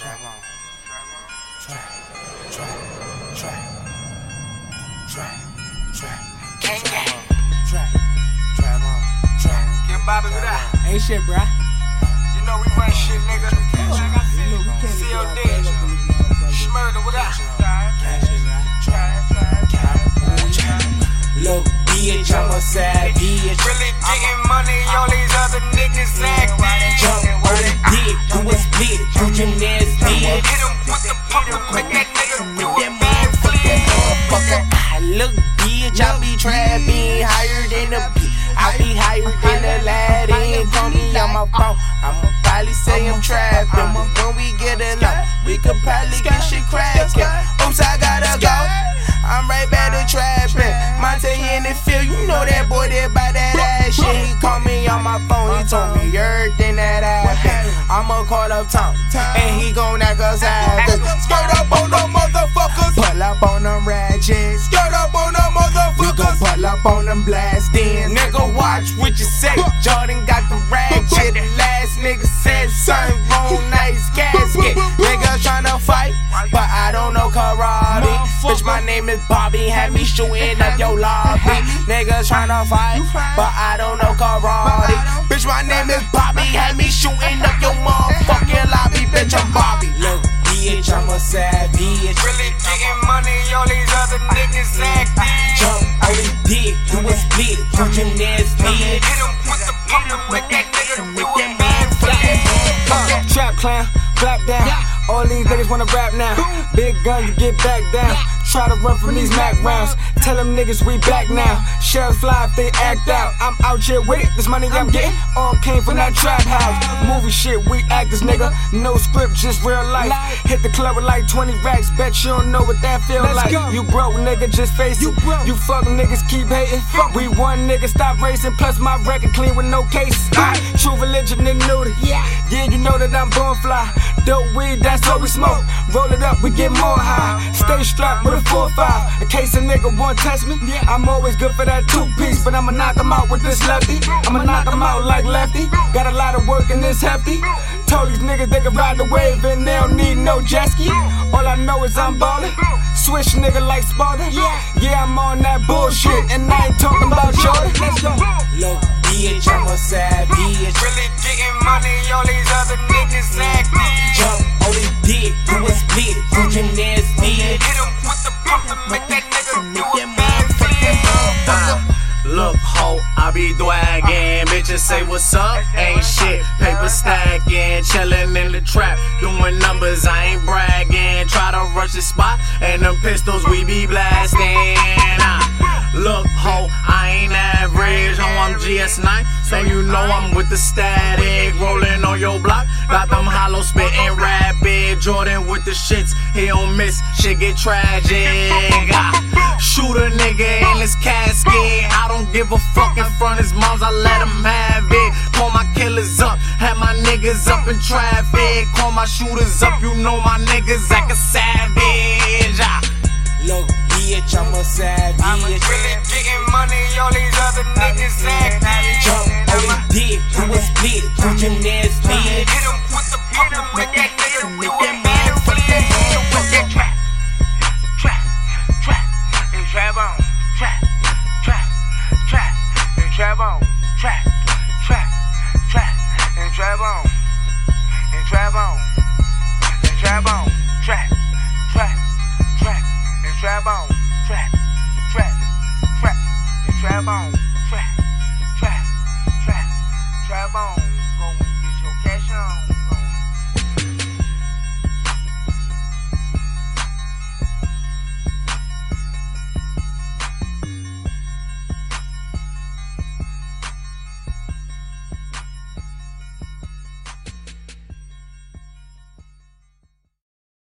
Trap on. Trap. Get Bobby with that. Ain't shit, bruh. You know we run shit, nigga. COD. Schmurder with that. Look, bitch, I'm a savage. Really getting money, all these other niggas acting. Jump on the dick, do a split, do gymnastics. Hit him with the pump and make that nigga do a man Motherfucker, look, bitch, I be trapping higher than a bitch. I be higher than a lady. Call me on my phone, I'ma probably say I'm trapping. When we get along, we could probably get shit cracking. Oops, I gotta go. I'm right back to trapping. Monte in the field, you know that boy there by that ass shit. He called me on my phone, he told me everything that happened. I'ma call up Tom, and he gon' knock us out. Skirt up on them motherfuckers, pull up on them ratchets. Skirt up on them motherfuckers, we gon' pull up on them blasting. Nigga, watch what you say. Jordan got the ratchet. The last nigga said something wrong, nice casket. Niggas tryna fight, but I don't know karate. Bitch, my name is Bobby, had me shooting up your lobby. Niggas tryna fight, but I don't know karate. Bitch, my name is Bobby, had me shooting up your motherfucking lobby. Bitch, I'm Bobby. Look, bitch, I'm a savage. Really getting money, all these other niggas acting. Jump on the dick, do a split, do gymnastics. Hit him with the pump and make that nigga do a man Trap clown, clap down. All these niggas wanna rap now. Big gun, you get back down. Try to run from these Mac rounds. Tell them niggas we back now. Sheriff fly if they act out. I'm out here with it. This money I'm getting all came from that trap house. Movie shit, we actors, nigga. No script, just real life. Hit the club with like 20 racks. Bet you don't know what that feel like. You broke, nigga, just face it. You fuck niggas, keep hating. We one nigga, stop racing. Plus my record clean with no cases. True religion and nudity. Yeah, you know that I'm born fly. Dope weed, that's all we smoke. Roll it up, we get more high. Stay strapped with a 4-5. In case a nigga won't test me, I'm always good for that 2-piece. But I'ma knock him out with this lefty. I'ma knock him out like lefty. Got a lot of work in this hefty. Told these niggas they can ride the wave and they don't need no jet ski. All I know is I'm ballin'. Switch nigga like Sparta. Yeah, I'm on that bullshit. And I ain't talking about Jordan. Let's go. Look, bitch, I'm a savage. Really getting money, all these other niggas acting. Jump on the dick, do a split, do gymnastics. Hit him with the pump and make that nigga do a man Look, ho, I be dwaggin'. Bitches say what's up, ain't shit. Paper stacking, chillin' in the trap, doing numbers, I ain't bragging. Try to rush the spot, and them pistols we be blasting. Look, ho, I ain't average. Ho, I'm GS9, so you know I'm with the static. Rollin' on your block, got them hollow spittin' rapid. Jordan with the shits, he don't miss, shit get tragic. Shoot a nigga in his casket. I don't give a fuck in front of his moms, I let him have it. Call my killers up, have my niggas up in traffic. Call my shooters up, you know my niggas act a savage. Look, bitch, I'm a savage. Really getting money, all these other niggas acting. Jump on the dick, do a split, do gymnastics. Hit him with the pump and make that nigga do a man Trap on, trap, trap, trap, and trap on, trap, trap, trap, and trap on, and trap on, and trap on, trap, trap, trap, and trap on, trap, trap, trap, and trap on, trap, trap, trap, trap on.